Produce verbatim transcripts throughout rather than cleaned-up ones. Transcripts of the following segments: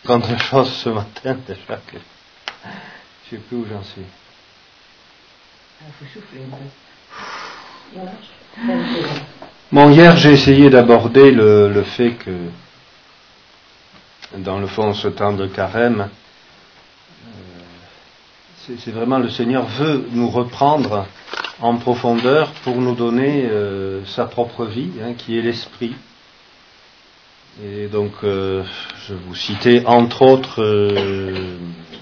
apprendre des choses ce matin déjà que je ne sais plus où j'en suis. Il faut souffler un peu. Bon, hier j'ai essayé d'aborder le, le fait que dans le fond ce temps de carême, euh, c'est, c'est vraiment le Seigneur veut nous reprendre en profondeur pour nous donner euh, sa propre vie, hein, qui est l'esprit. Et donc, euh, je vous citais entre autres euh,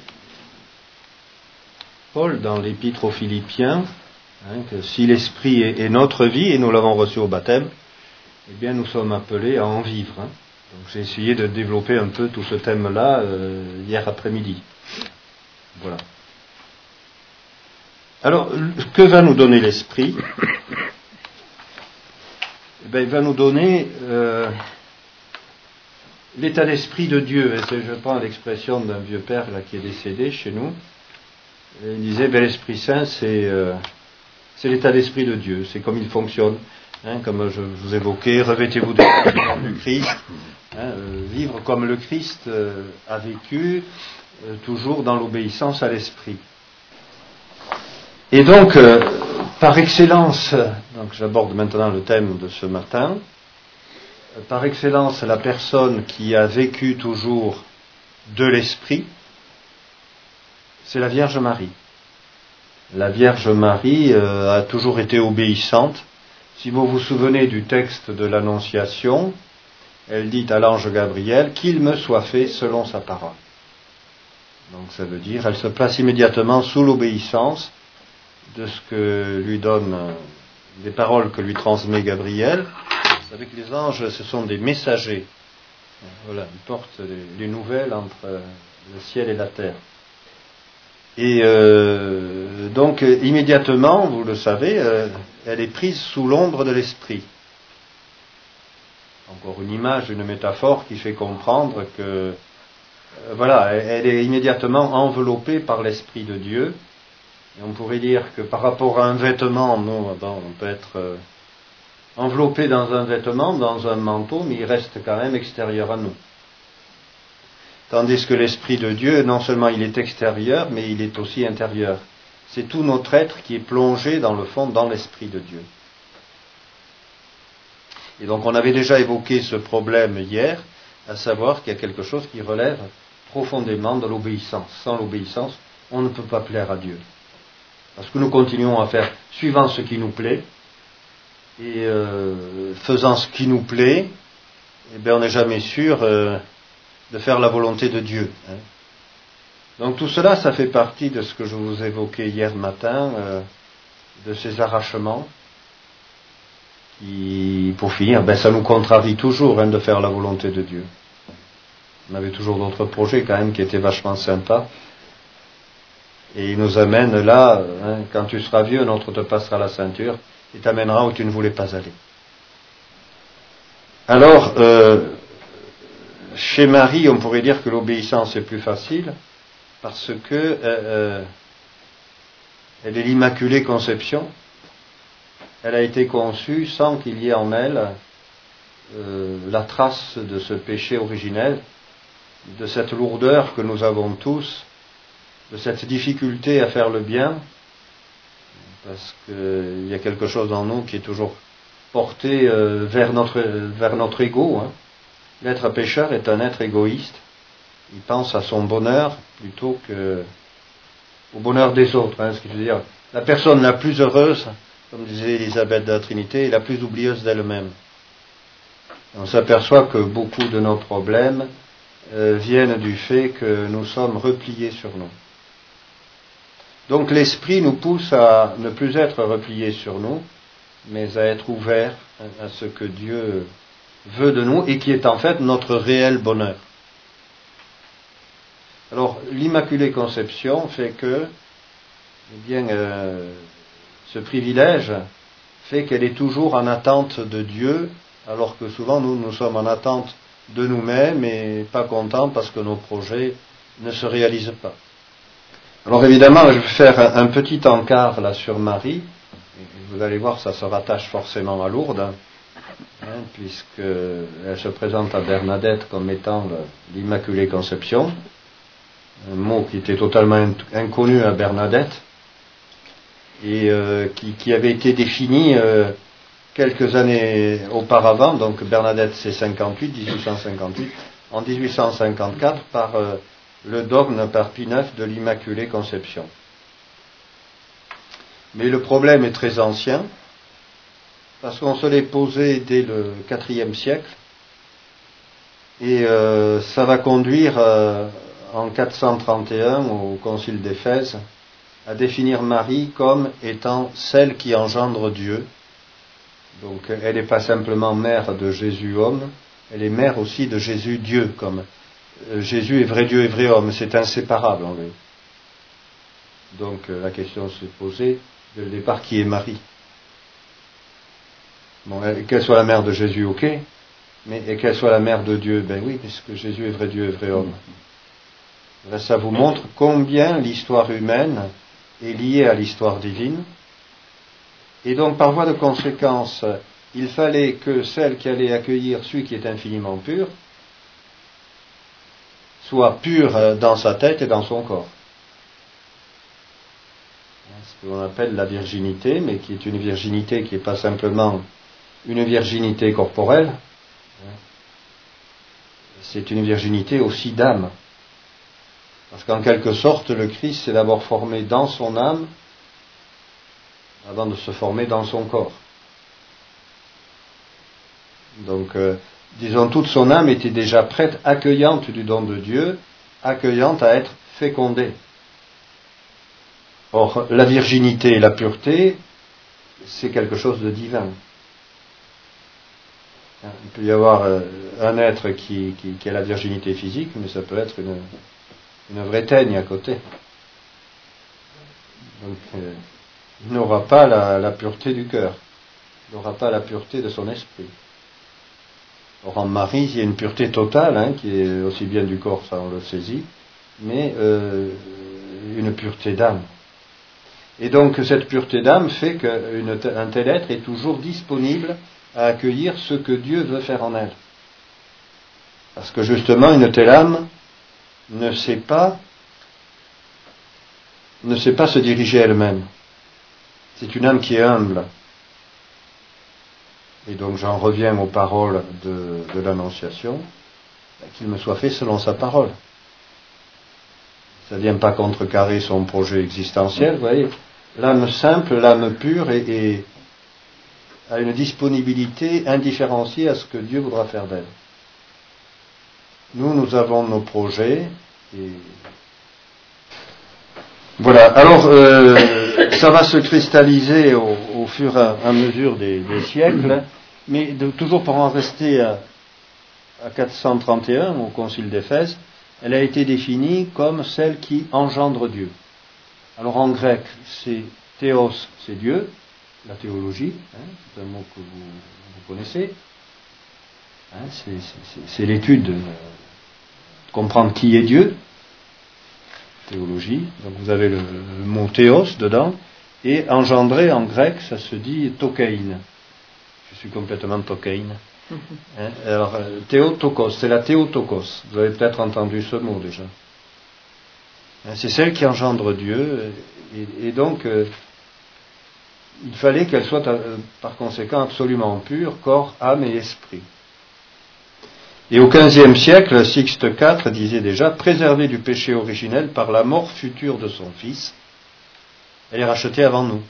Paul dans l'Épître aux Philippiens, hein, que si l'esprit est, est notre vie, et nous l'avons reçu au baptême, eh bien nous sommes appelés à en vivre. Hein. Donc j'ai essayé de développer un peu tout ce thème-là euh, hier après-midi. Voilà. Alors, que va nous donner l'esprit ? Eh bien, il va nous donner euh, l'état d'esprit de Dieu. Et c'est, je prends l'expression d'un vieux père là, qui est décédé chez nous. Et il disait, ben, l'Esprit Saint, c'est, euh, c'est l'état d'esprit de Dieu. C'est comme il fonctionne. Hein, comme je vous évoquais, revêtez-vous de du Christ. Hein, euh, vivre comme le Christ euh, a vécu, euh, toujours dans l'obéissance à l'Esprit. Et donc, euh, par excellence, donc j'aborde maintenant le thème de ce matin, euh, par excellence, la personne qui a vécu toujours de l'Esprit, c'est la Vierge Marie. La Vierge Marie euh, a toujours été obéissante. Si vous vous souvenez du texte de l'Annonciation, elle dit à l'ange Gabriel qu'il me soit fait selon sa parole. Donc ça veut dire, elle se place immédiatement sous l'obéissance de ce que lui donne, des paroles que lui transmet Gabriel. Vous savez que les anges, ce sont des messagers. Voilà, ils portent les, les nouvelles entre le ciel et la terre. Et euh, donc, immédiatement, vous le savez, euh, elle est prise sous l'ombre de l'esprit. Encore une image, une métaphore qui fait comprendre que, euh, voilà, elle est immédiatement enveloppée par l'Esprit de Dieu. Et on pourrait dire que par rapport à un vêtement, nous, bon, on peut être euh, enveloppé dans un vêtement, dans un manteau, mais il reste quand même extérieur à nous. Tandis que l'Esprit de Dieu, non seulement il est extérieur, mais il est aussi intérieur. C'est tout notre être qui est plongé dans le fond, dans l'Esprit de Dieu. Et donc on avait déjà évoqué ce problème hier, à savoir qu'il y a quelque chose qui relève profondément de l'obéissance. Sans l'obéissance, on ne peut pas plaire à Dieu. Parce que nous continuons à faire suivant ce qui nous plaît, et euh, faisant ce qui nous plaît, eh bien on n'est jamais sûr euh, de faire la volonté de Dieu. Hein. Donc tout cela, ça fait partie de ce que je vous évoquais hier matin, euh, de ces arrachements, qui, pour finir, ben, ça nous contrarie toujours hein, de faire la volonté de Dieu. On avait toujours d'autres projets quand même qui étaient vachement sympas. Et il nous amène là, hein, quand tu seras vieux, un autre te passera la ceinture et t'amènera où tu ne voulais pas aller. Alors, euh, chez Marie, on pourrait dire que l'obéissance est plus facile parce que euh, euh, elle est l'Immaculée Conception. Elle a été conçue sans qu'il y ait en elle euh, la trace de ce péché originel, de cette lourdeur que nous avons tous, de cette difficulté à faire le bien, parce qu'il y a quelque chose en nous qui est toujours porté euh, vers notre vers notre ego. Hein. L'être pécheur est un être égoïste. Il pense à son bonheur plutôt que au bonheur des autres. Hein, ce qui veut dire, la personne la plus heureuse, comme disait Élisabeth de la Trinité, est la plus oublieuse d'elle-même. On s'aperçoit que beaucoup de nos problèmes euh, viennent du fait que nous sommes repliés sur nous. Donc l'esprit nous pousse à ne plus être repliés sur nous, mais à être ouverts à ce que Dieu veut de nous et qui est en fait notre réel bonheur. Alors l'Immaculée Conception fait que, eh bien, euh, ce privilège fait qu'elle est toujours en attente de Dieu, alors que souvent nous, nous sommes en attente de nous-mêmes et pas contents parce que nos projets ne se réalisent pas. Alors évidemment, je vais faire un, un petit encart là sur Marie. Vous allez voir, ça se rattache forcément à Lourdes. hein, puisqu'elle se présente à Bernadette comme étant l'Immaculée Conception, un mot qui était totalement inconnu à Bernadette, et euh, qui, qui avait été défini euh, quelques années auparavant, donc Bernadette c'est cinquante-huit, dix-huit cent cinquante-huit, en dix-huit cent cinquante-quatre par euh, le dogme par Pie neuf de l'Immaculée Conception. Mais le problème est très ancien, parce qu'on se l'est posé dès le quatrième siècle, et euh, ça va conduire euh, en quatre cent trente et un au Concile d'Éphèse à définir Marie comme étant celle qui engendre Dieu. Donc elle n'est pas simplement mère de Jésus homme, elle est mère aussi de Jésus Dieu, comme euh, Jésus est vrai Dieu et vrai homme, c'est inséparable en lui. Donc euh, la question se posait dès le départ, qui est Marie? Bon, qu'elle soit la mère de Jésus, ok, mais et qu'elle soit la mère de Dieu, ben oui, puisque Jésus est vrai Dieu et vrai homme. Là, ça vous montre combien l'histoire humaine est liée à l'histoire divine. Et donc, par voie de conséquence, il fallait que celle qui allait accueillir celui qui est infiniment pur soit pure dans sa tête et dans son corps. Ce que l'on appelle la virginité, mais qui est une virginité qui n'est pas simplement une virginité corporelle, c'est une virginité aussi d'âme. Parce qu'en quelque sorte, le Christ s'est d'abord formé dans son âme avant de se former dans son corps. Donc, euh, disons, toute son âme était déjà prête, accueillante du don de Dieu, accueillante à être fécondée. Or, la virginité et la pureté, c'est quelque chose de divin. Il peut y avoir euh, un être qui, qui, qui a la virginité physique, mais ça peut être une, une vraie teigne à côté. Donc, euh, il n'aura pas la, la pureté du cœur, il n'aura pas la pureté de son esprit. Or, en Marie, il y a une pureté totale, hein, qui est aussi bien du corps, ça on le saisit, mais euh, une pureté d'âme. Et donc, cette pureté d'âme fait qu'un tel être est toujours disponible à accueillir ce que Dieu veut faire en elle. Parce que justement, une telle âme ne sait pas, ne sait pas se diriger elle-même. C'est une âme qui est humble. Et donc j'en reviens aux paroles de, de l'Annonciation, qu'il me soit fait selon sa parole. Ça ne vient pas contrecarrer son projet existentiel, vous voyez. L'âme simple, l'âme pure et, et a une disponibilité indifférenciée à ce que Dieu voudra faire d'elle. Nous, nous avons nos projets et voilà. Alors, euh, ça va se cristalliser au, au fur et à mesure des, des siècles, mais de, toujours pour en rester à, à quatre cent trente et un, au Concile d'Éphèse, elle a été définie comme celle qui engendre Dieu. Alors en grec, c'est théos, c'est Dieu, la théologie, hein, c'est un mot que vous, vous connaissez, hein, c'est, c'est, c'est l'étude de comprendre qui est Dieu, théologie, donc vous avez le, le mot théos dedans, et engendrer en grec, ça se dit tokein. Je suis complètement tokein. Hein, alors, théotokos, c'est la théotokos, vous avez peut-être entendu ce mot déjà. C'est celle qui engendre Dieu, et, et donc euh, il fallait qu'elle soit euh, par conséquent absolument pure, corps, âme et esprit. Et au quinzième siècle, Sixte quatre disait déjà, préservée du péché originel par la mort future de son Fils, elle est rachetée avant nous,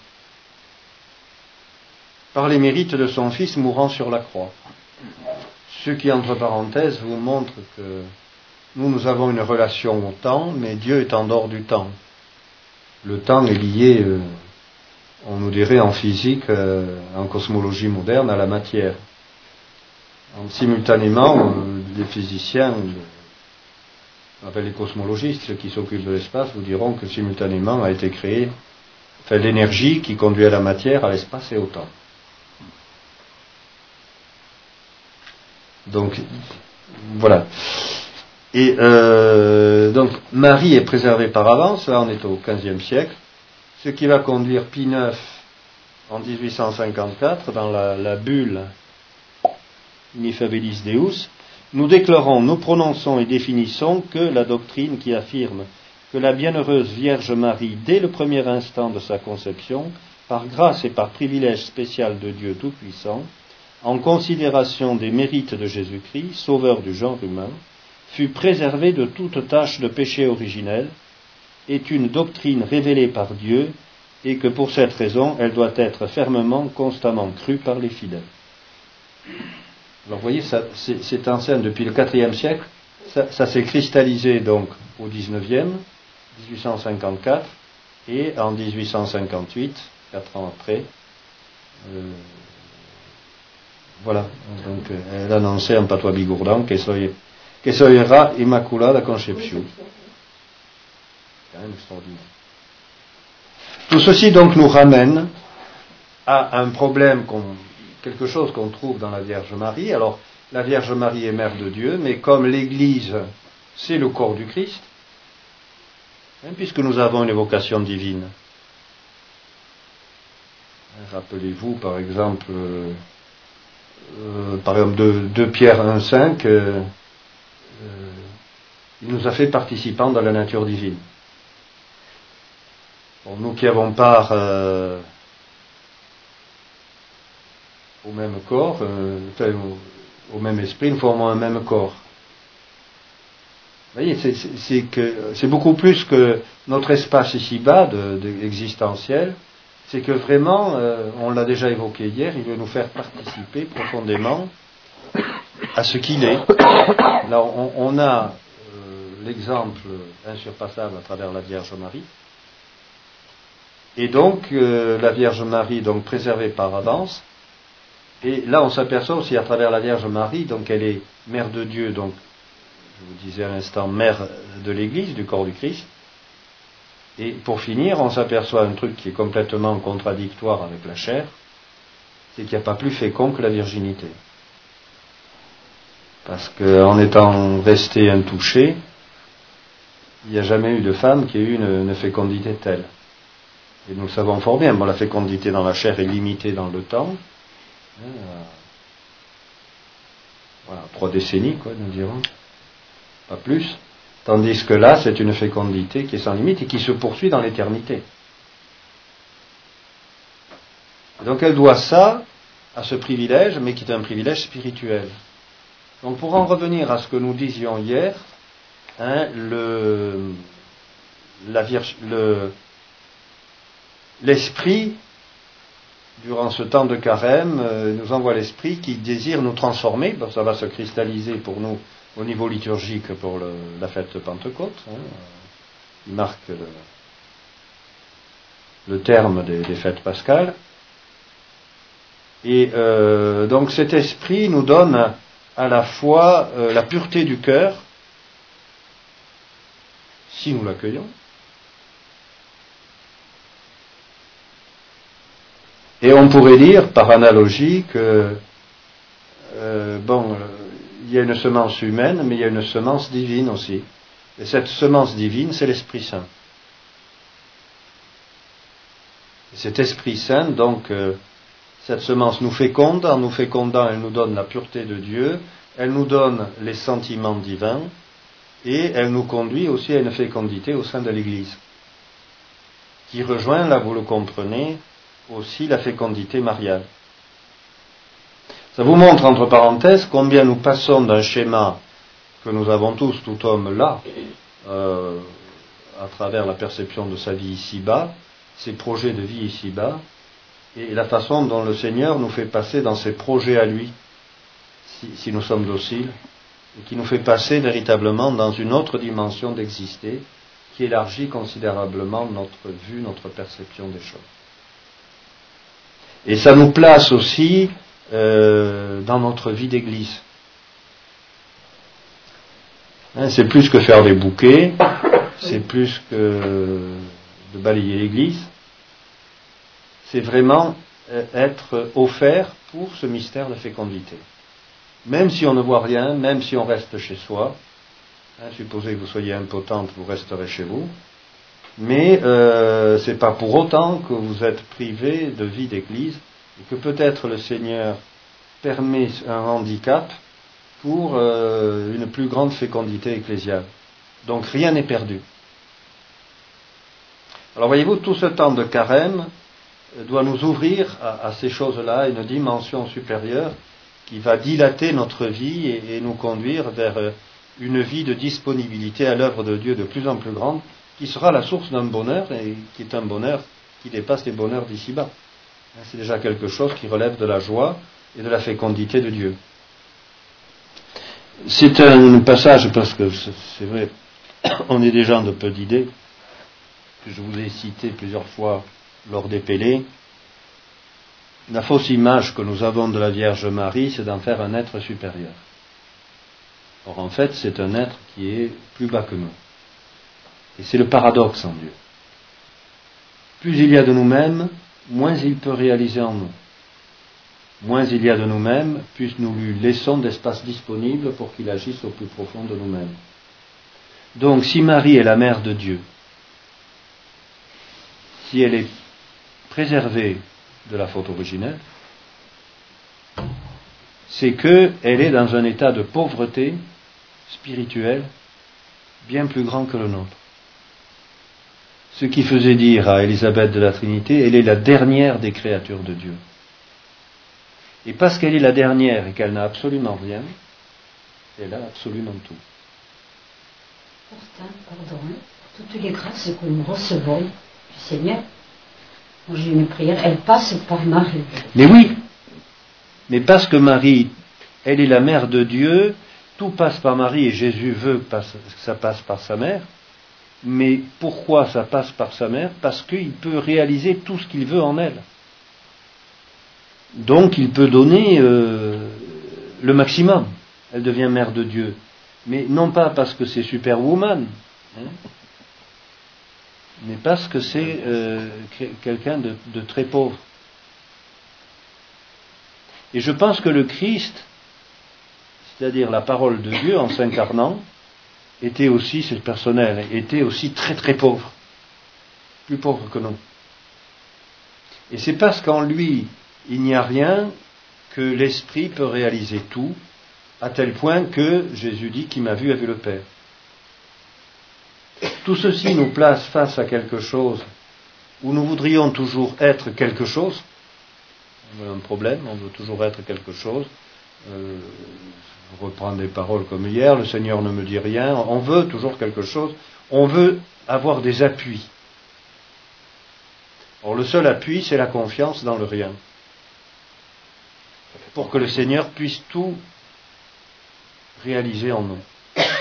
par les mérites de son Fils mourant sur la croix. Ce qui, entre parenthèses, vous montre que nous, nous avons une relation au temps, mais Dieu est en dehors du temps. Le temps est lié, euh, on nous dirait en physique, euh, en cosmologie moderne, à la matière. Donc, simultanément, euh, les physiciens, on appelle les cosmologistes, ceux qui s'occupent de l'espace, vous diront que simultanément a été créée enfin, l'énergie qui conduit à la matière, à l'espace et au temps. Donc, voilà. Et euh, donc Marie est préservée par avance, là on est au quinzième siècle, ce qui va conduire Pie neuf en dix-huit cent cinquante-quatre dans la, la bulle ineffabilis Deus, nous déclarons, nous prononçons et définissons que la doctrine qui affirme que la bienheureuse Vierge Marie, dès le premier instant de sa conception, par grâce et par privilège spécial de Dieu Tout-Puissant, en considération des mérites de Jésus-Christ, sauveur du genre humain, fut préservée de toute tâche de péché originel, est une doctrine révélée par Dieu, et que pour cette raison, elle doit être fermement, constamment crue par les fidèles. Alors vous voyez, ça, c'est, c'est en scène depuis le quatrième siècle, ça, ça s'est cristallisé donc au dix-neuvième, dix-huit cent cinquante-quatre, et en dix-huit cent cinquante-huit, quatre ans après, euh, voilà, donc elle annonçait en patois bigourdan que soy, que soyera Immaculada Conception. C'est quand même extraordinaire. Tout ceci donc nous ramène à un problème, qu'on, quelque chose qu'on trouve dans la Vierge Marie. Alors, la Vierge Marie est mère de Dieu, mais comme l'Église, c'est le corps du Christ, hein, puisque nous avons une évocation divine. Rappelez-vous, par exemple, euh, euh, par exemple de deux Pierre un cinq, euh, euh, il nous a fait participants dans la nature divine. Bon, nous qui avons part euh, au même corps, euh, enfin, au, au même esprit, nous formons un même corps. Vous voyez, c'est, c'est, c'est, que, c'est beaucoup plus que notre espace ici-bas de, de, existentiel, c'est que vraiment, euh, on l'a déjà évoqué hier, il veut nous faire participer profondément à ce qu'il est. Là, on, on a euh, l'exemple insurpassable à travers la Vierge Marie. Et donc, euh, la Vierge Marie, donc préservée par avance. Et là, on s'aperçoit aussi à travers la Vierge Marie, donc elle est mère de Dieu, donc, je vous disais à l'instant, mère de l'Église, du corps du Christ. Et pour finir, on s'aperçoit un truc qui est complètement contradictoire avec la chair, c'est qu'il n'y a pas plus fécond que la virginité. Parce qu'en étant resté intouché, il n'y a jamais eu de femme qui ait eu une, une fécondité telle. Et nous le savons fort bien, bon, la fécondité dans la chair est limitée dans le temps. Hein, voilà, trois décennies, quoi, nous dirons. Pas plus. Tandis que là, c'est une fécondité qui est sans limite et qui se poursuit dans l'éternité. Donc elle doit ça à ce privilège, mais qui est un privilège spirituel. Donc pour en revenir à ce que nous disions hier, hein, le, la Vierge, le, l'esprit, durant ce temps de carême, euh, nous envoie l'esprit qui désire nous transformer. Bon, ça va se cristalliser pour nous au niveau liturgique pour le, la fête de Pentecôte, hein, qui marque le, le terme des, des fêtes pascales. Et euh, donc cet esprit nous donne à la fois euh, la pureté du cœur, si nous l'accueillons, et on pourrait dire par analogie que euh, bon, il y a une semence humaine, mais il y a une semence divine aussi. Et cette semence divine, c'est l'Esprit Saint. Et cet Esprit Saint, donc, euh, cette semence nous féconde, en nous fécondant, elle nous donne la pureté de Dieu, elle nous donne les sentiments divins, et elle nous conduit aussi à une fécondité au sein de l'Église, qui rejoint, là vous le comprenez, aussi la fécondité mariale. Ça vous montre, entre parenthèses, combien nous passons d'un schéma que nous avons tous, tout homme là, euh, à travers la perception de sa vie ici-bas, ses projets de vie ici-bas, et la façon dont le Seigneur nous fait passer dans ses projets à lui, si, si nous sommes dociles, et qui nous fait passer véritablement dans une autre dimension d'exister, qui élargit considérablement notre vue, notre perception des choses. Et ça nous place aussi euh, dans notre vie d'église. Hein, c'est plus que faire des bouquets, c'est plus que de balayer l'église, c'est vraiment être offert pour ce mystère de fécondité. Même si on ne voit rien, même si on reste chez soi, hein, supposez que vous soyez impotente, vous resterez chez vous, mais euh, c'est pas pour autant que vous êtes privé de vie d'église, et que peut-être le Seigneur permet un handicap pour euh, une plus grande fécondité ecclésiale. Donc rien n'est perdu. Alors voyez-vous, tout ce temps de carême doit nous ouvrir à, à ces choses-là, une dimension supérieure qui va dilater notre vie et, et nous conduire vers une vie de disponibilité à l'œuvre de Dieu de plus en plus grande, qui sera la source d'un bonheur, et qui est un bonheur qui dépasse les bonheurs d'ici-bas. C'est déjà quelque chose qui relève de la joie et de la fécondité de Dieu. C'est un passage, parce que c'est vrai, on est des gens de peu d'idées, que je vous ai cité plusieurs fois lors des Pélées. La fausse image que nous avons de la Vierge Marie, c'est d'en faire un être supérieur. Or, en fait, c'est un être qui est plus bas que nous. Et c'est le paradoxe en Dieu. Plus il y a de nous-mêmes, moins il peut réaliser en nous. Moins il y a de nous-mêmes, plus nous lui laissons d'espace disponible pour qu'il agisse au plus profond de nous-mêmes. Donc, si Marie est la mère de Dieu, si elle est préservée de la faute originelle, c'est qu'elle est dans un état de pauvreté spirituelle bien plus grand que le nôtre. Ce qui faisait dire à Élisabeth de la Trinité, elle est la dernière des créatures de Dieu. Et parce qu'elle est la dernière et qu'elle n'a absolument rien, elle a absolument tout. Pourtant, pardon, toutes les grâces que nous recevons du Seigneur, quand j'ai une prière, elle passe par Marie. Mais oui, mais parce que Marie, elle est la mère de Dieu, tout passe par Marie et Jésus veut que ça passe par sa mère. Mais pourquoi ça passe par sa mère? Parce qu'il peut réaliser tout ce qu'il veut en elle. Donc il peut donner euh, le maximum. Elle devient mère de Dieu. Mais non pas parce que c'est superwoman, hein, mais parce que c'est euh, quelqu'un de, de très pauvre. Et je pense que le Christ, c'est-à-dire la parole de Dieu en s'incarnant, était aussi, c'est personnel, était aussi très très pauvre, plus pauvre que nous. Et c'est parce qu'en lui, il n'y a rien que l'Esprit peut réaliser tout, à tel point que Jésus dit qui m'a vu a vu le Père. Tout ceci nous place face à quelque chose où nous voudrions toujours être quelque chose. On a un problème, on veut toujours être quelque chose. Euh, je reprends des paroles comme hier, le Seigneur ne me dit rien, on veut toujours quelque chose, on veut avoir des appuis. Or le seul appui, c'est la confiance dans le rien. Pour que le Seigneur puisse tout réaliser en nous.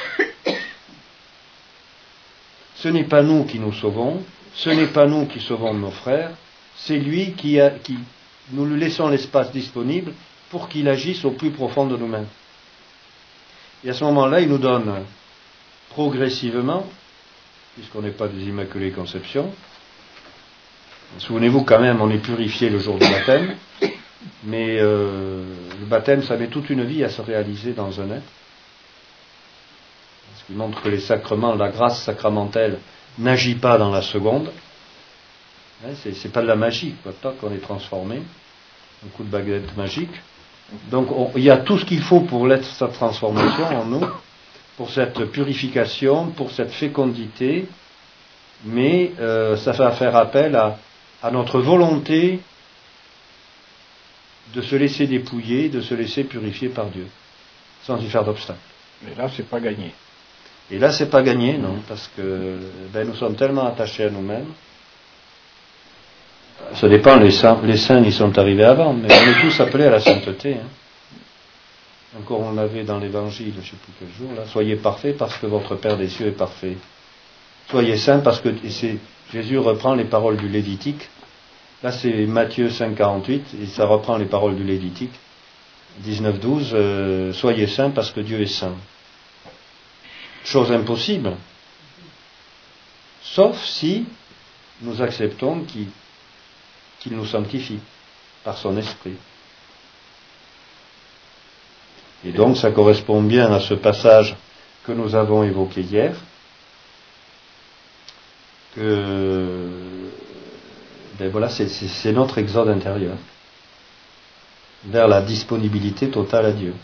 Ce n'est pas nous qui nous sauvons, ce n'est pas nous qui sauvons nos frères, c'est lui qui, a, qui nous lui laissons l'espace disponible pour qu'il agisse au plus profond de nous-mêmes. Et à ce moment-là, il nous donne progressivement, puisqu'on n'est pas des Immaculées Conceptions, souvenez-vous quand même, on est purifié le jour du baptême, mais euh, le baptême, ça met toute une vie à se réaliser dans un être. Ce qui montre que les sacrements, la grâce sacramentelle n'agit pas dans la seconde. Hein, c'est, c'est pas de la magie, quoi, tant qu'on est transformé, un coup de baguette magique. Donc on, il y a tout ce qu'il faut pour l'être, cette transformation en nous, pour cette purification, pour cette fécondité, mais euh, ça va faire appel à, à notre volonté de se laisser dépouiller, de se laisser purifier par Dieu, sans y faire d'obstacle. Mais là, c'est pas gagné. Et là, c'est pas gagné, non, parce que ben, nous sommes tellement attachés à nous-mêmes. Ça dépend, les saints, les saints y sont arrivés avant, mais on est tous appelés à la sainteté. Hein. Encore, on l'avait dans l'Évangile, je ne sais plus quel jour, là. Soyez parfaits parce que votre Père des cieux est parfait. Soyez saints parce que et c'est, Jésus reprend les paroles du Lévitique. Là, c'est Matthieu cinq, quarante-huit, et ça reprend les paroles du Lévitique. dix-neuf, douze, euh, soyez saints parce que Dieu est saint. Chose impossible. Sauf si nous acceptons qu'il, qu'il nous sanctifie par son esprit. Et donc, ça correspond bien à ce passage que nous avons évoqué hier, que, ben voilà, c'est, c'est, c'est notre exode intérieur. vers la disponibilité totale à Dieu.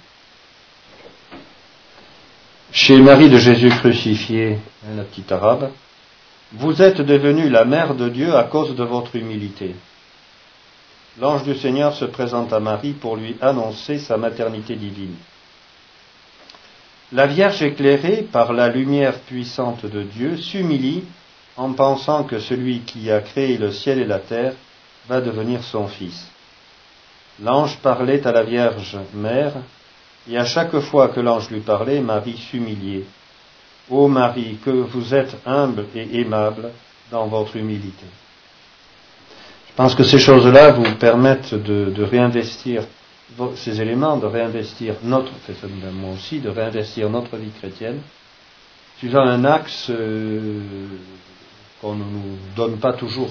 Chez Marie de Jésus crucifié, hein, la petite arabe, vous êtes devenue la mère de Dieu à cause de votre humilité. L'ange du Seigneur se présente à Marie pour lui annoncer sa maternité divine. La Vierge éclairée par la lumière puissante de Dieu s'humilie en pensant que celui qui a créé le ciel et la terre va devenir son fils. L'ange parlait à la Vierge Mère, et à chaque fois que l'ange lui parlait, Marie s'humiliait. Ô Marie, que vous êtes humble et aimable dans votre humilité. Je pense que ces choses-là vous permettent de, de réinvestir ces éléments, de réinvestir notre, moi aussi, de réinvestir notre vie chrétienne, suivant un axe euh, qu'on ne nous donne pas toujours.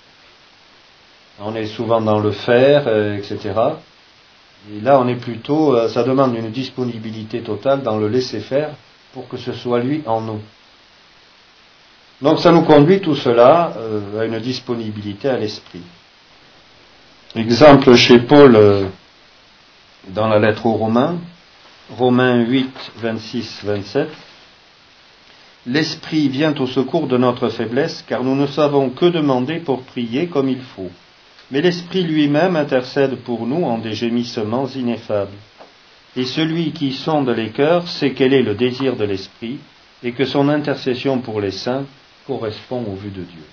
On est souvent dans le faire, euh, et cetera. Et là, on est plutôt, euh, ça demande une disponibilité totale dans le laisser-faire pour que ce soit lui en nous. Donc ça nous conduit tout cela euh, à une disponibilité à l'esprit. Exemple chez Paul euh, dans la lettre aux Romains, Romains huit, vingt-six, vingt-sept. L'esprit vient au secours de notre faiblesse, car nous ne savons que demander pour prier comme il faut. Mais l'esprit lui-même intercède pour nous en des gémissements ineffables. Et celui qui sonde les cœurs sait quel est le désir de l'esprit, et que son intercession pour les saints correspond aux vues de Dieu.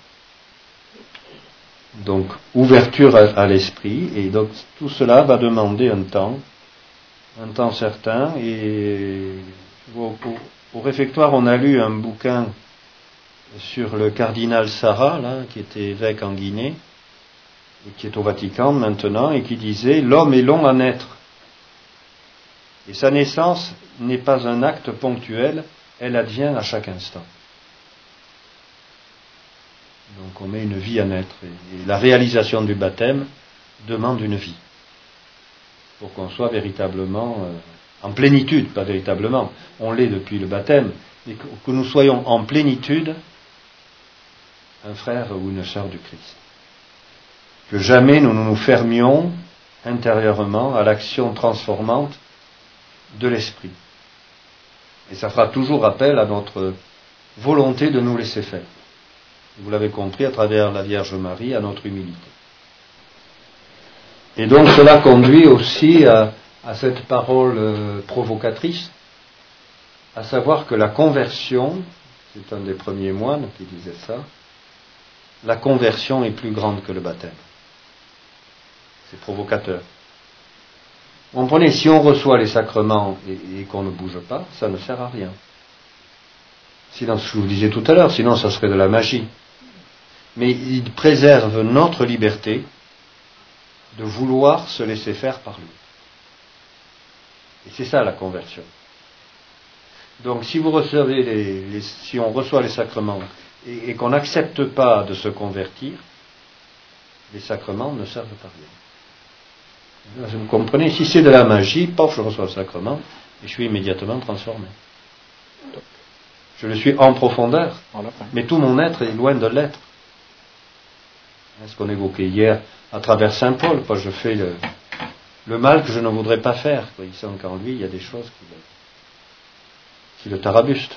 Donc, ouverture à, à l'esprit, et donc tout cela va demander un temps, un temps certain, et au, au, au réfectoire, on a lu un bouquin sur le cardinal Sarah, là, qui était évêque en Guinée, et qui est au Vatican maintenant, et qui disait « L'homme est long à naître, et sa naissance n'est pas un acte ponctuel, elle advient à chaque instant. » Donc on met une vie à naître, et la réalisation du baptême demande une vie, pour qu'on soit véritablement euh, en plénitude, pas véritablement, on l'est depuis le baptême, mais que, que nous soyons en plénitude un frère ou une sœur du Christ. Que jamais nous ne nous fermions intérieurement à l'action transformante de l'esprit. Et ça fera toujours appel à notre volonté de nous laisser faire. Vous l'avez compris à travers la Vierge Marie, à notre humilité. Et donc cela conduit aussi à, à cette parole euh, provocatrice, à savoir que la conversion, c'est un des premiers moines qui disait ça, la conversion est plus grande que le baptême. C'est provocateur. Vous comprenez, si on reçoit les sacrements et, et qu'on ne bouge pas, ça ne sert à rien. Sinon, ce que je vous disais tout à l'heure, sinon ça serait de la magie. Mais il préserve notre liberté de vouloir se laisser faire par lui. Et c'est ça la conversion. Donc si vous recevez les, les si on reçoit les sacrements et, et qu'on n'accepte pas de se convertir, les sacrements ne servent à rien. Vous comprenez, si c'est de la magie, paf, je reçois le sacrement et je suis immédiatement transformé. Je le suis en profondeur, mais tout mon être est loin de l'être. C'est ce qu'on évoquait hier à travers saint Paul. Quoi, je fais le, le mal que je ne voudrais pas faire. Quoi. Il sent qu'en lui, il y a des choses qui le, qui le tarabustent.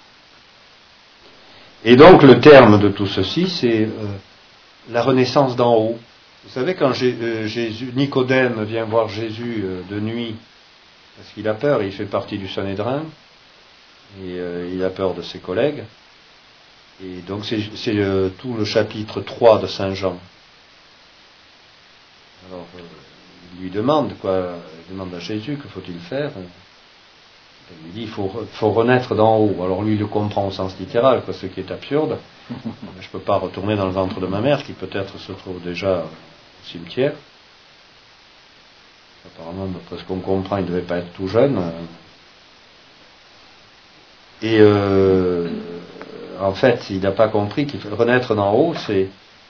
Et donc, le terme de tout ceci, c'est euh, la renaissance d'en haut. Vous savez, quand Jésus, Nicodème vient voir Jésus euh, de nuit, parce qu'il a peur, il fait partie du Sanhédrin, et euh, il a peur de ses collègues. Et donc c'est, c'est euh, tout le chapitre trois de saint Jean. Alors euh, il lui demande quoi, il demande à Jésus que faut-il faire. Il lui dit il faut, faut renaître d'en haut. Alors lui il le comprend au sens littéral, quoi, ce qui est absurde. Je ne peux pas retourner dans le ventre de ma mère qui peut-être se trouve déjà au cimetière. Apparemment, d'après ce qu'on comprend, il ne devait pas être tout jeune. Et euh, en fait, il n'a pas compris qu'il faut renaître d'en haut, c'est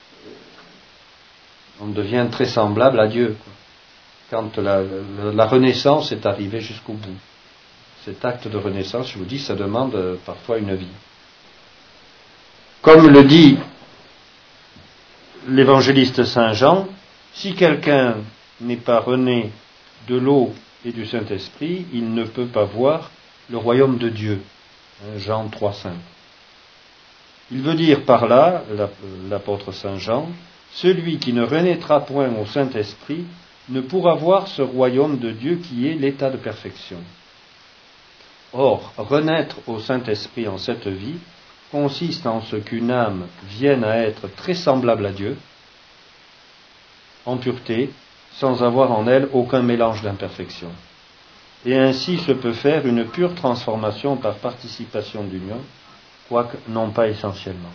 on devient très semblable à Dieu, quoi. Quand la, la, la renaissance est arrivée jusqu'au bout. Cet acte de renaissance, je vous dis, ça demande euh, parfois une vie. Comme le dit l'évangéliste saint Jean, si quelqu'un n'est pas rené de l'eau et du Saint-Esprit, il ne peut pas voir le royaume de Dieu. Jean trois cinq. Il veut dire par là, l'apôtre Saint Jean, celui qui ne renaîtra point au Saint-Esprit ne pourra voir ce royaume de Dieu qui est l'état de perfection. Or, renaître au Saint-Esprit en cette vie consiste en ce qu'une âme vienne à être très semblable à Dieu, en pureté, sans avoir en elle aucun mélange d'imperfection. Et ainsi se peut faire une pure transformation par participation d'union, quoique non pas essentiellement.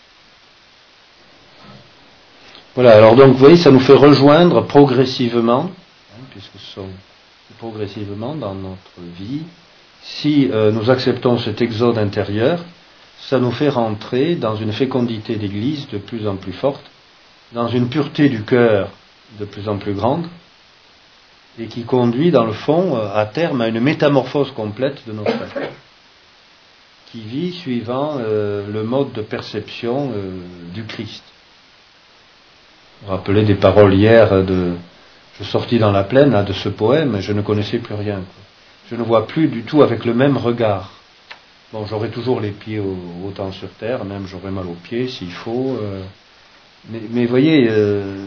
Voilà, alors donc vous voyez, ça nous fait rejoindre progressivement, hein, puisque ce sont progressivement dans notre vie, si euh, nous acceptons cet exode intérieur, ça nous fait rentrer dans une fécondité d'Église de plus en plus forte, dans une pureté du cœur de plus en plus grande, et qui conduit dans le fond à terme à une métamorphose complète de notre être, qui vit suivant euh, le mode de perception euh, du Christ. Vous vous rappelez des paroles hier de je sortis dans la plaine là, de ce poème, je ne connaissais plus rien, quoi. Je ne vois plus du tout avec le même regard. Bon, j'aurai toujours les pieds au, autant sur terre, même j'aurai mal aux pieds s'il faut. Euh, mais, mais voyez, euh,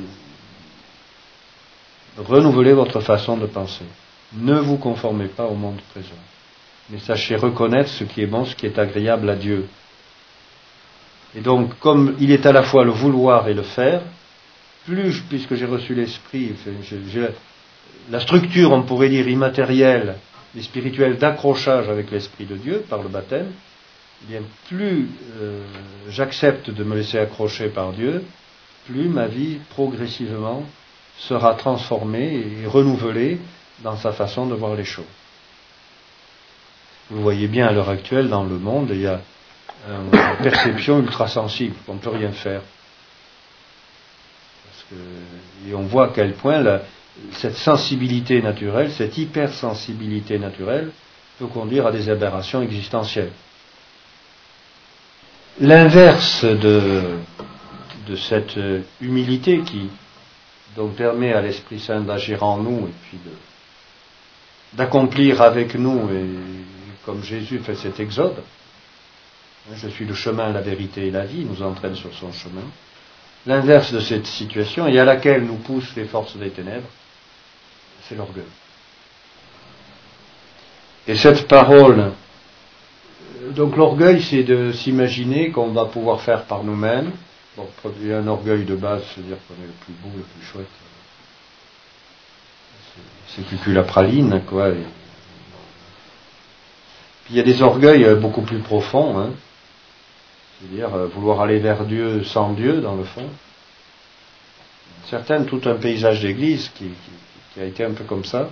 renouvelez votre façon de penser. Ne vous conformez pas au monde présent. Mais sachez reconnaître ce qui est bon, ce qui est agréable à Dieu. Et donc, comme il est à la fois le vouloir et le faire, plus, puisque j'ai reçu l'esprit, j'ai, j'ai la structure, on pourrait dire, immatérielle et spirituelle d'accrochage avec l'Esprit de Dieu par le baptême, eh bien, plus euh, j'accepte de me laisser accrocher par Dieu, plus ma vie progressivement sera transformée et renouvelée dans sa façon de voir les choses. Vous voyez bien à l'heure actuelle dans le monde, il y a une perception ultra-sensible, on ne peut rien faire. Parce que, et on voit à quel point la, cette sensibilité naturelle, cette hypersensibilité naturelle peut conduire à des aberrations existentielles. L'inverse de, de cette humilité qui donc permet à l'Esprit Saint d'agir en nous et puis de, d'accomplir avec nous, et comme Jésus fait cet exode, je suis le chemin, la vérité et la vie, nous entraîne sur son chemin. L'inverse de cette situation, et à laquelle nous poussent les forces des ténèbres, c'est l'orgueil. Et cette parole, donc l'orgueil, c'est de s'imaginer qu'on va pouvoir faire par nous-mêmes. Bon, il y a un orgueil de base, c'est-à-dire qu'on est le plus beau, le plus chouette. C'est, c'est cuculapraline, quoi. Et puis il y a des orgueils beaucoup plus profonds, hein. C'est-à-dire euh, vouloir aller vers Dieu sans Dieu, dans le fond. Certaines, tout un paysage d'église qui, qui, qui a été un peu comme ça,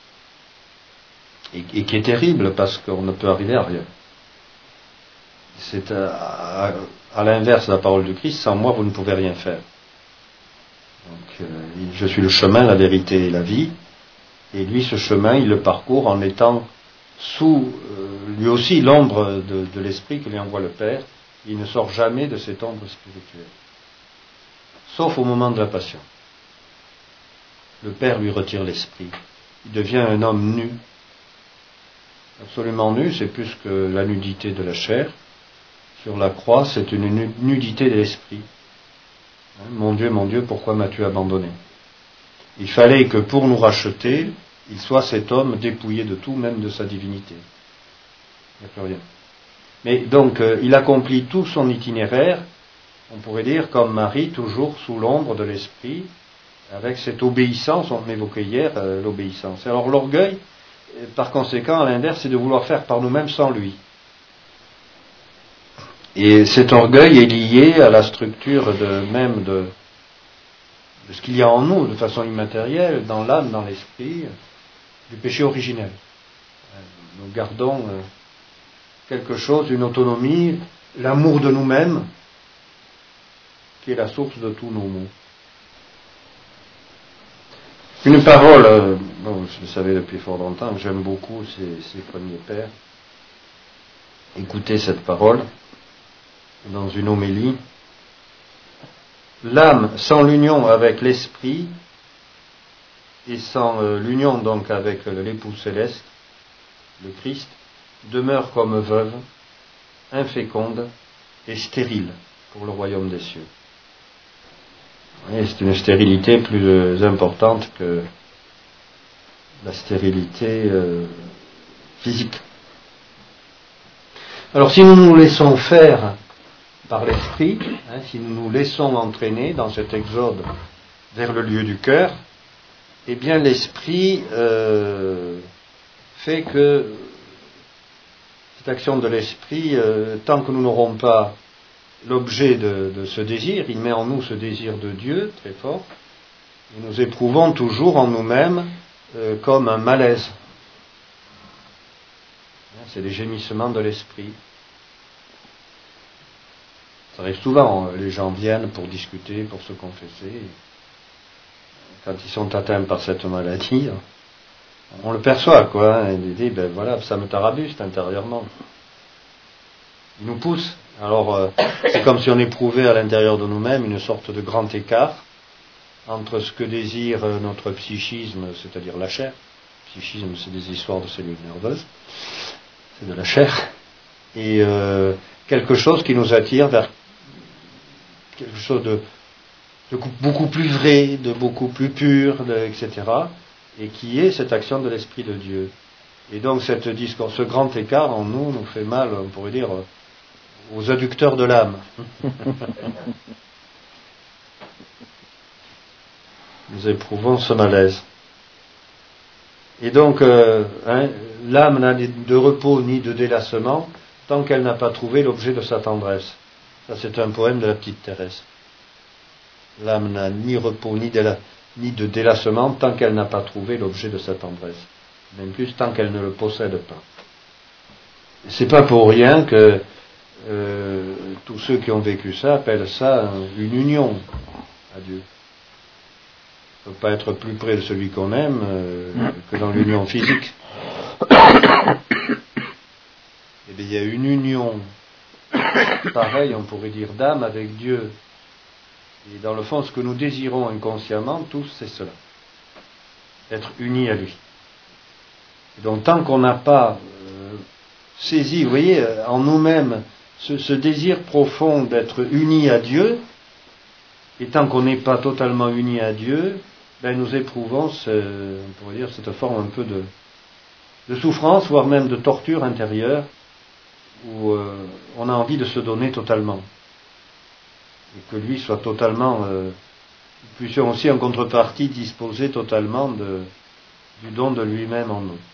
et, et qui est terrible parce qu'on ne peut arriver à rien. C'est à, à, à l'inverse de la parole du Christ, sans moi vous ne pouvez rien faire. Donc, euh, je suis le chemin, la vérité et la vie, et lui ce chemin il le parcourt en étant sous euh, lui aussi l'ombre de, de l'esprit que lui envoie le Père. Il ne sort jamais de cette ombre spirituelle, sauf au moment de la passion. Le Père lui retire l'esprit, il devient un homme nu, absolument nu, c'est plus que la nudité de la chair. Sur la croix, c'est une nudité de l'esprit. Hein, mon Dieu, mon Dieu, pourquoi m'as-tu abandonné? Il fallait que pour nous racheter, il soit cet homme dépouillé de tout, même de sa divinité. Il n'y a plus rien. Mais donc, euh, il accomplit tout son itinéraire, on pourrait dire, comme Marie, toujours sous l'ombre de l'esprit, avec cette obéissance, on m'évoquait hier, euh, l'obéissance. Alors l'orgueil, euh, par conséquent, à l'inverse, c'est de vouloir faire par nous-mêmes sans lui. Et cet orgueil est lié à la structure de, même de, de ce qu'il y a en nous, de façon immatérielle, dans l'âme, dans l'esprit, du péché originel. Nous gardons euh, quelque chose, une autonomie, l'amour de nous-mêmes, qui est la source de tous nos maux. Une parole, euh, bon, je le savais depuis fort longtemps, j'aime beaucoup ces, ces premiers pères. Écoutez cette parole dans une homélie. L'âme sans l'union avec l'esprit et sans euh, l'union donc avec l'époux céleste, le Christ, demeure comme veuve, inféconde et stérile pour le royaume des cieux. Et c'est une stérilité plus importante que la stérilité euh, physique. Alors si nous nous laissons faire par l'esprit, hein, si nous nous laissons entraîner dans cet exode vers le lieu du cœur, eh bien l'esprit euh, fait que cette action de l'esprit, euh, tant que nous n'aurons pas l'objet de, de ce désir, il met en nous ce désir de Dieu très fort, et nous éprouvons toujours en nous-mêmes euh, comme un malaise. C'est les gémissements de l'esprit. Ça arrive souvent, les gens viennent pour discuter, pour se confesser. Quand ils sont atteints par cette maladie, on le perçoit, quoi. Il dit, ben voilà, ça me tarabuste intérieurement. Il nous pousse. Alors, euh, c'est comme si on éprouvait à l'intérieur de nous-mêmes une sorte de grand écart entre ce que désire notre psychisme, c'est-à-dire la chair. Le psychisme, c'est des histoires de cellules nerveuses. C'est de la chair. Et euh, quelque chose qui nous attire vers quelque chose de, de beaucoup plus vrai, de beaucoup plus pur, de, et cetera. Et qui est cette action de l'Esprit de Dieu. Et donc, cette discours, ce grand écart en nous nous fait mal, on pourrait dire, aux adducteurs de l'âme. Nous éprouvons ce malaise. Et donc, euh, hein, l'âme n'a de repos ni de délassement tant qu'elle n'a pas trouvé l'objet de sa tendresse. Ça, c'est un poème de la petite Thérèse. L'âme n'a ni repos ni, déla- ni de délassement tant qu'elle n'a pas trouvé l'objet de sa tendresse. Même plus, tant qu'elle ne le possède pas. C'est pas pour rien que euh, tous ceux qui ont vécu ça appellent ça une union à Dieu. On ne peut pas être plus près de celui qu'on aime euh, que dans l'union physique. Eh bien, il y a une union pareille, on pourrait dire, d'âme avec Dieu. Et dans le fond, ce que nous désirons inconsciemment, tous, c'est cela. Être unis à lui. Et donc, tant qu'on n'a pas euh, saisi, vous voyez, en nous-mêmes, ce, ce désir profond d'être unis à Dieu, et tant qu'on n'est pas totalement unis à Dieu, ben nous éprouvons, ce, on pourrait dire, cette forme un peu de, de souffrance, voire même de torture intérieure, où euh, on a envie de se donner totalement. Et que lui soit totalement, euh, nous puissions aussi en contrepartie disposer totalement de, du don de lui-même en nous.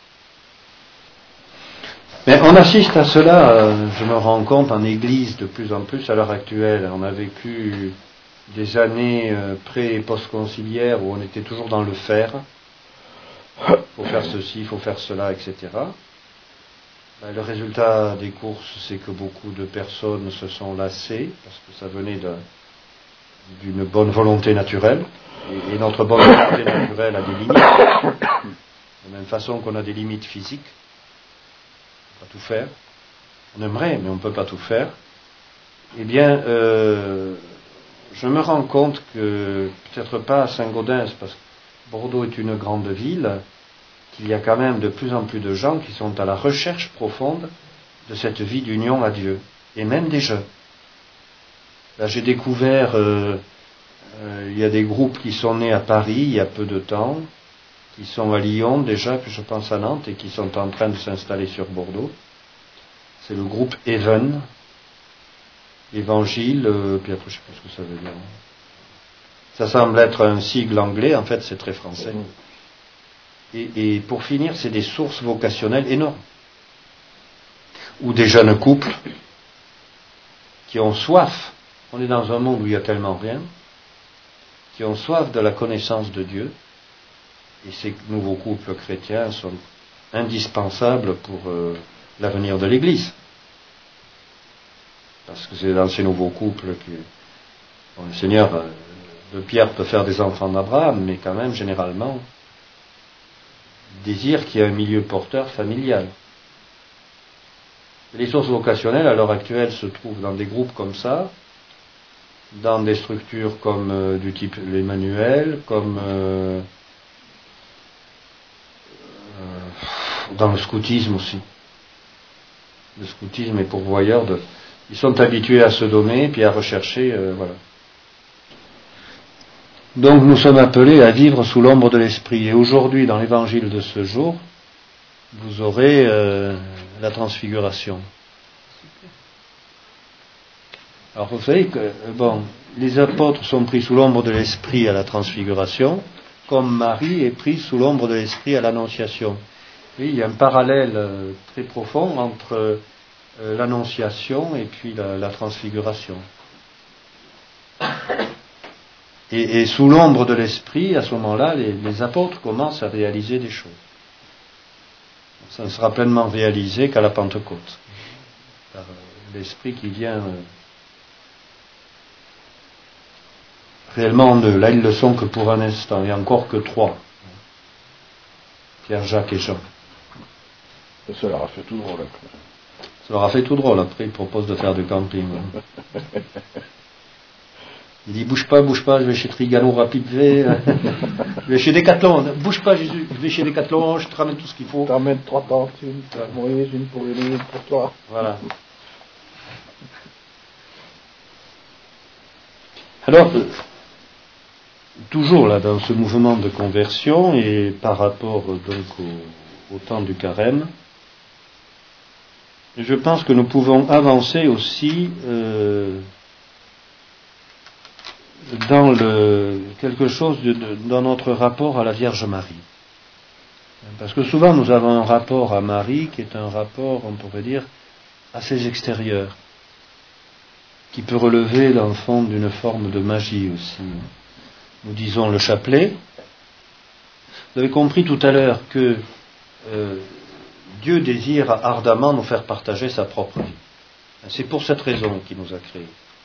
Mais on assiste à cela, euh, je me rends compte, en Église de plus en plus à l'heure actuelle. On a vécu des années euh, pré- et post-conciliaires où on était toujours dans le faire. Il faut faire ceci, il faut faire cela, et cetera. Ben, le résultat des courses, c'est que beaucoup de personnes se sont lassées, parce que ça venait de, d'une bonne volonté naturelle. Et, et notre bonne volonté naturelle a des limites. De la même façon qu'on a des limites physiques. On ne peut pas tout faire. On aimerait, mais on ne peut pas tout faire. Eh bien, euh, je me rends compte que, peut-être pas à Saint-Gaudens, parce que Bordeaux est une grande ville, qu'il y a quand même de plus en plus de gens qui sont à la recherche profonde de cette vie d'union à Dieu, et même des jeunes. Là, j'ai découvert, euh, euh, il y a des groupes qui sont nés à Paris il y a peu de temps, qui sont à Lyon déjà, puis je pense à Nantes, et qui sont en train de s'installer sur Bordeaux. C'est le groupe Even, Évangile, euh, puis après je sais pas ce que ça veut dire. Ça semble être un sigle anglais, en fait c'est très français. Et, et pour finir, c'est des sources vocationnelles énormes. Ou des jeunes couples qui ont soif, on est dans un monde où il y a tellement rien, qui ont soif de la connaissance de Dieu, et ces nouveaux couples chrétiens sont indispensables pour euh, l'avenir de l'Église. Parce que c'est dans ces nouveaux couples que bon, le Seigneur euh, de Pierre peut faire des enfants d'Abraham, mais quand même, généralement, désire qu'il y ait un milieu porteur familial. Les sources vocationnelles, à l'heure actuelle, se trouvent dans des groupes comme ça, dans des structures comme euh, du type l'Emmanuel, comme euh, dans le scoutisme aussi. Le scoutisme est pourvoyeur de... Ils sont habitués à se donner, puis à rechercher, euh, voilà. Donc nous sommes appelés à vivre sous l'ombre de l'Esprit. Et aujourd'hui, dans l'évangile de ce jour, vous aurez euh, la transfiguration. Alors vous savez que, bon, les apôtres sont pris sous l'ombre de l'Esprit à la transfiguration, comme Marie est prise sous l'ombre de l'Esprit à l'Annonciation. Oui, il y a un parallèle euh, très profond entre euh, l'Annonciation et puis la, la transfiguration. Et, et sous l'ombre de l'Esprit, à ce moment-là, les, les apôtres commencent à réaliser des choses. Ça ne sera pleinement réalisé qu'à la Pentecôte. Par euh, l'Esprit qui vient euh, réellement en eux. Là, ils ne le sont que pour un instant, et encore que trois. Pierre, Jacques et Jean. Et ça leur a fait tout drôle après. Ça leur a fait tout drôle. Après, ils proposent de faire du camping. Il dit, bouge pas, bouge pas, je vais chez Trigano Rapide V, je vais chez Decathlon, bouge pas Jésus, je vais chez Decathlon, je te ramène tout ce qu'il faut. Je te ramène trois tentes, une pour Maurice, une pour Élie, une pour toi. Voilà. Alors, euh, toujours là dans ce mouvement de conversion et par rapport donc au, au temps du carême, je pense que nous pouvons avancer aussi euh, dans le, quelque chose de, de, dans notre rapport à la Vierge Marie. Parce que souvent nous avons un rapport à Marie qui est un rapport, on pourrait dire, assez extérieur, qui peut relever dans le fond d'une forme de magie aussi. Nous disons le chapelet. Vous avez compris tout à l'heure que euh, Dieu désire ardemment nous faire partager sa propre vie. C'est pour cette raison qu'il nous a créés.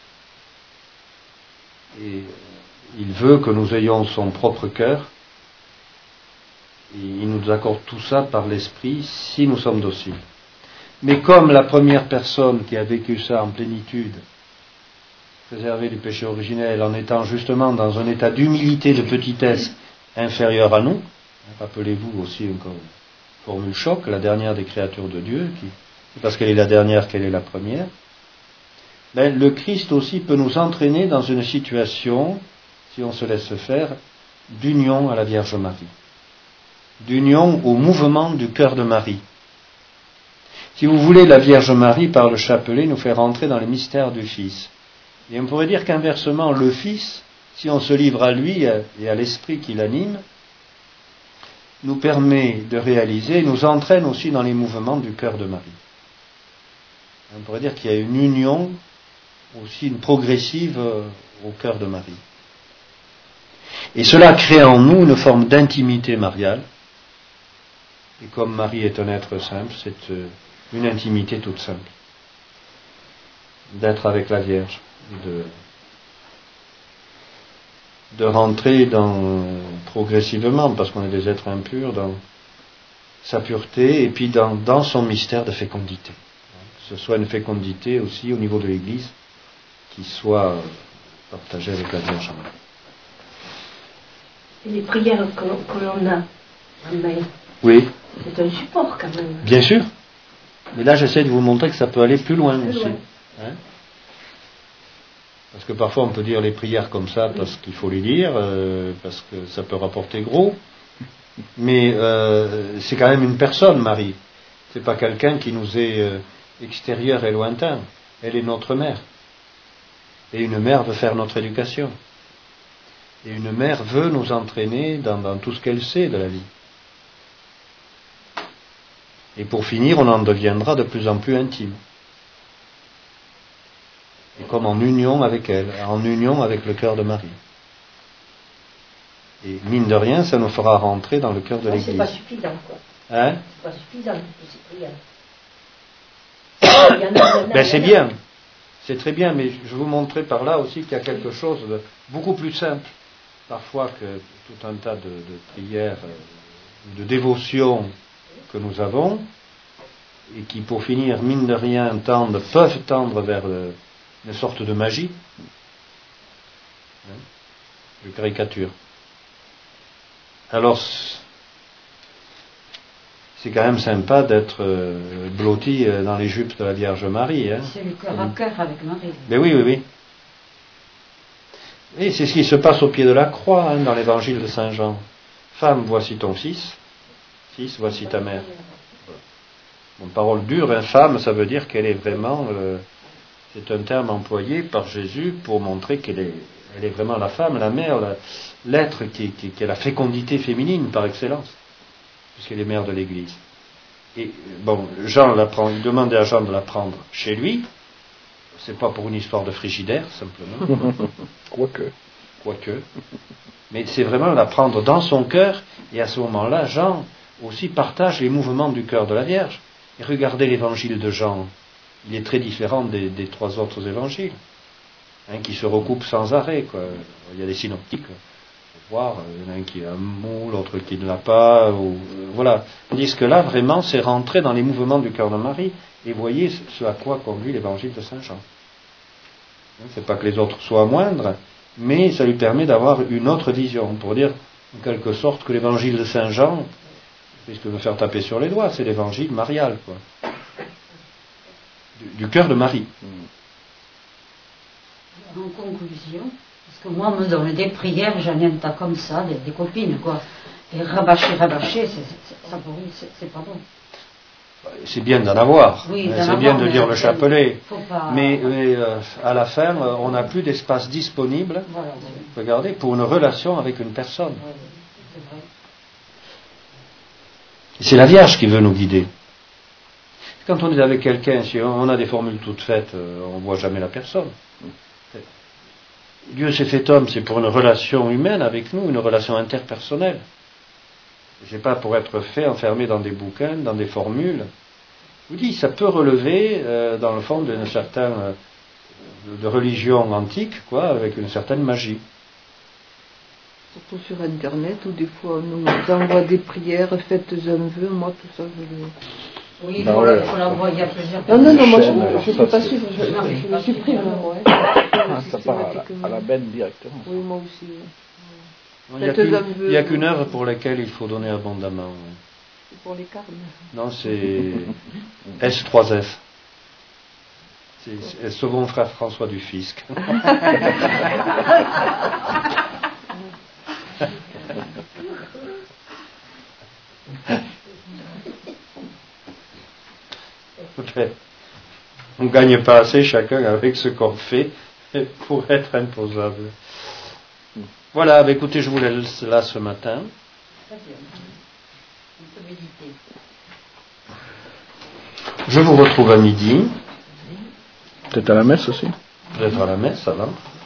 Et il veut que nous ayons son propre cœur. Et il nous accorde tout ça par l'Esprit si nous sommes dociles. Mais comme la première personne qui a vécu ça en plénitude, préservée du péché originel, en étant justement dans un état d'humilité, de petitesse inférieur à nous, rappelez-vous aussi encore une formule choc, la dernière des créatures de Dieu, qui, c'est parce qu'elle est la dernière qu'elle est la première, ben, le Christ aussi peut nous entraîner dans une situation, si on se laisse faire, d'union à la Vierge Marie, d'union au mouvement du cœur de Marie. Si vous voulez, la Vierge Marie, par le chapelet, nous fait rentrer dans les mystères du Fils. Et on pourrait dire qu'inversement, le Fils, si on se livre à lui et à l'Esprit qui l'anime, nous permet de réaliser, nous entraîne aussi dans les mouvements du cœur de Marie. On pourrait dire qu'il y a une union, aussi une progressive au cœur de Marie. Et cela crée en nous une forme d'intimité mariale. Et comme Marie est un être simple, c'est une intimité toute simple. D'être avec la Vierge, de, de rentrer dans, progressivement, parce qu'on est des êtres impurs, dans sa pureté, et puis dans, dans son mystère de fécondité. Que ce soit une fécondité aussi au niveau de l'Église, qui soit partagée avec la Vierge Marie. Et les prières que, que l'on a en main, oui. C'est un support quand même. Bien sûr. Mais là, j'essaie de vous montrer que ça peut aller plus loin plus aussi. Loin. Hein, parce que parfois, on peut dire les prières comme ça parce oui. qu'il faut les dire, euh, parce que ça peut rapporter gros. Mais euh, c'est quand même une personne, Marie. C'est pas quelqu'un qui nous est euh, extérieur et lointain. Elle est notre mère. Et une mère veut faire notre éducation. Et une mère veut nous entraîner dans, dans tout ce qu'elle sait de la vie. Et pour finir, on en deviendra de plus en plus intime. Et comme en union avec elle, en union avec le cœur de Marie. Et mine de rien, ça nous fera rentrer dans le cœur de non, l'Église. C'est pas suffisant, quoi. Hein? C'est pas suffisant, ces prières. Ben c'est bien. C'est très bien, mais je vous montrer par là aussi qu'il y a quelque chose de beaucoup plus simple, parfois, que tout un tas de, de prières, de dévotions que nous avons, et qui, pour finir, mine de rien, tendent, peuvent tendre vers le, une sorte de magie. Hein? Je caricature. Alors, c'est quand même sympa d'être euh, blotti euh, dans les jupes de la Vierge Marie. Hein. C'est le cœur à cœur avec Marie. Mais oui, oui, oui. Et c'est ce qui se passe au pied de la croix, hein, dans l'évangile de Saint Jean. Femme, voici ton fils. Fils, voici ta mère. Une parole dure, hein, femme, ça veut dire qu'elle est vraiment... Euh, c'est un terme employé par Jésus pour montrer qu'elle est, elle est vraiment la femme, la mère, la, l'être qui, qui, qui est la fécondité féminine par excellence, puisqu'elle est mère de l'Église. Et bon, Jean la prend, il demandait à Jean de la prendre chez lui. C'est pas pour une histoire de frigidaire, simplement. Quoique. Quoique. Mais c'est vraiment la prendre dans son cœur, et à ce moment-là, Jean aussi partage les mouvements du cœur de la Vierge. Et regardez l'évangile de Jean. Il est très différent des, des trois autres évangiles, hein, qui se recoupent sans arrêt, quoi. Il y a des synoptiques, faut voir, il y en a un qui a un mot, l'autre qui ne l'a pas, ou, euh, voilà. Tandis que là, vraiment, c'est rentrer dans les mouvements du cœur de Marie, et voyez ce à quoi conduit l'évangile de Saint Jean. Hein, c'est pas que les autres soient moindres, mais ça lui permet d'avoir une autre vision, pour dire, en quelque sorte, que l'évangile de Saint Jean, puisque me faire taper sur les doigts, c'est l'évangile marial, quoi. Du, du cœur de Marie. En conclusion, parce que moi, on me donne des prières, j'en ai un tas comme ça, des, des copines, quoi. Et rabâcher, rabâcher, c'est, c'est, ça, c'est, c'est pas bon. C'est bien d'en avoir. Oui, c'est d'en bien avoir, de lire le chapelet. Pas... Mais, mais euh, à la fin, euh, on n'a plus d'espace disponible, voilà, oui. Regardez, pour une relation avec une personne. Oui, c'est vrai. C'est la Vierge qui veut nous guider. Quand on est avec quelqu'un, si on a des formules toutes faites, on ne voit jamais la personne. Dieu s'est fait homme, c'est pour une relation humaine avec nous, une relation interpersonnelle. C'est pas pour être fait, enfermé dans des bouquins, dans des formules. Je vous dis, ça peut relever, euh, dans le fond, d'une certaine euh, de religion antique, quoi, avec une certaine magie. Surtout sur Internet, où des fois on nous envoie des prières, faites un vœu, moi tout ça je le... Oui, il Ben faut, ouais. faut l'envoyer à plusieurs Non, non, non, moi je chaîne, ne ça, peux pas c'est- suivre, je, Non, mais je pas le supprime, suivre. moi. Ah, ça part à la, Systématiquement. à la benne directement. Oui, moi aussi. oui. Il n'y a, Faites qu'une- un vœu. il y a qu'une œuvre pour laquelle il faut donner abondamment. ouais. C'est pour les carnes. Non, c'est S trois F. C'est, c'est Sauvons frère François du Fisc. On ne gagne pas assez chacun avec ce qu'on fait pour être imposable. Voilà, bah écoutez, je vous laisse là ce matin. Très bien. On peut méditer. Je vous retrouve à midi. Peut-être à la messe aussi. Peut-être à la messe alors.